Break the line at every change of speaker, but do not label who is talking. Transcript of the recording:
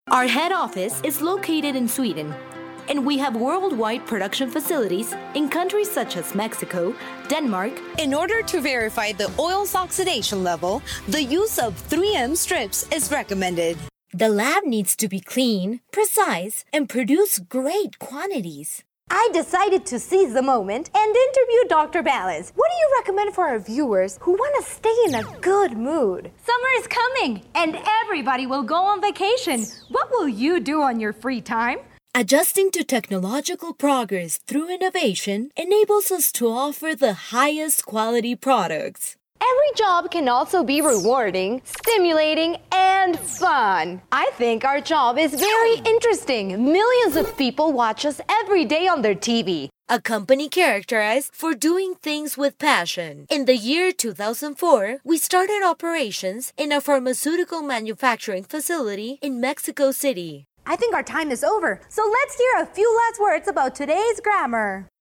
Our head office is located in Sweden, and we have worldwide production facilities in countries such as Mexico, Denmark.
In order to verify the oil's oxidation level, the use of 3M strips is recommended.
The lab needs to be clean, precise, and produce great quantities.
I decided to seize the moment and interview Dr. Balance. What do you recommend for our viewers who want to stay in a good mood?
Summer is coming, and everybody will go on vacation. What will you do on your free time?
Adjusting to technological progress through innovation enables us to offer the highest quality products.
Every job can also be rewarding, stimulating, and fun. I think our job is very interesting. Millions of people watch us every day on their TV.
A company characterized for doing things with passion. In the year 2004, we started operations in a pharmaceutical manufacturing facility in Mexico City.
I think our time is over, so let's hear a few last words about today's grammar.